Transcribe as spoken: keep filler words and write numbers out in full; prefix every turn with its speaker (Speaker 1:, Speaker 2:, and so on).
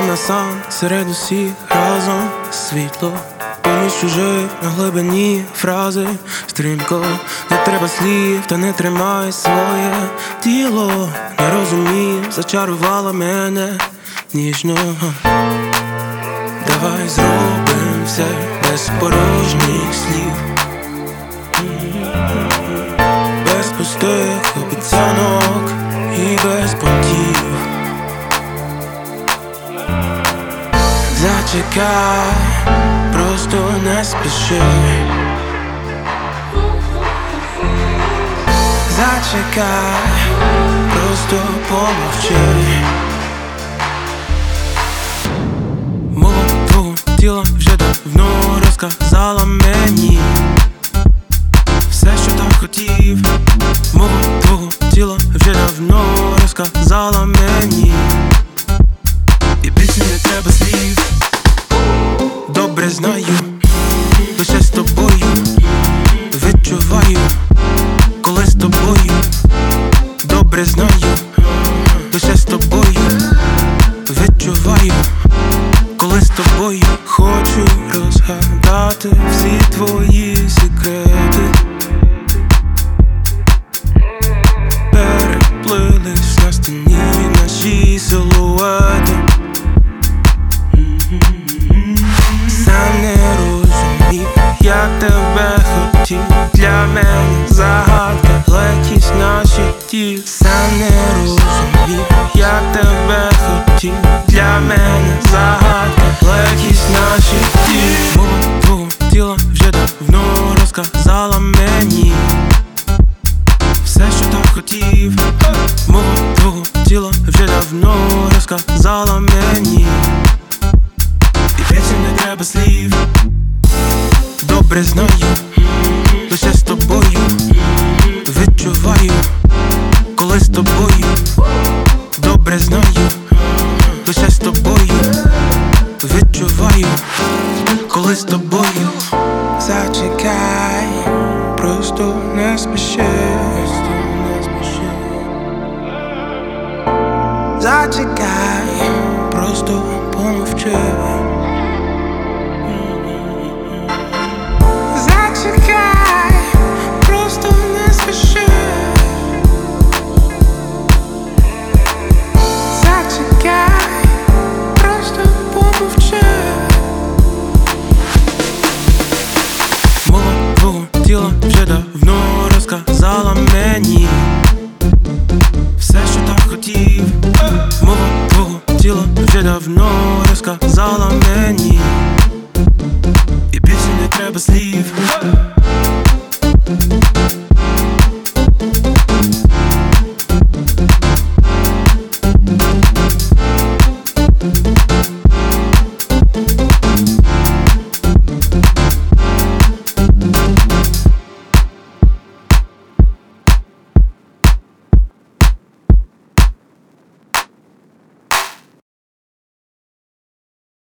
Speaker 1: сам на сам, серед усіх разом світло, поміж чужих на глибині фрази. Стрімко, не треба слів, та не тримай своє тіло. Не розумів, зачарувала мене ніжно. Давай зробим все без порожніх слів, без пустих обіцянок і без понтів. Зачекай, просто не спіши. Зачекай, просто помовчи. Мова твого тіла вже давно розказала мені все, що так хотів. Мова твого тіла вже давно розказала мені, і більше не треба слів. Добре знаю, лише з тобою відчуваю, коли з тобою. Добре знаю, лише з тобою відчуваю, коли з тобою. Хочу розгадати всі твої секрети. Переплились на стіні наші силуети. Сам не розумів, як тебе хотів. Для мене загадка, легкість наших тіл. Сам не розумів, як тебе хотів. Для мене загадка, легкість наших тіл. Мова твого тіла вже давно розказала мені все, що так хотів. Мова твого тіла вже давно розказала мені, і більше не треба слів. Добре знаю, лише з тобою відчуваю, коли з тобою. Добре знаю, лише з тобою відчуваю, коли з тобою. Зачекай, просто не спіши. Зачекай, просто помовчи. Зачекай, просто не спіши. Зачекай, просто помовчи. Мова твого тіла вже давно розказала мені все, що так хотів. Мова твого тіла вже давно розказала мені, і більше не треба слів.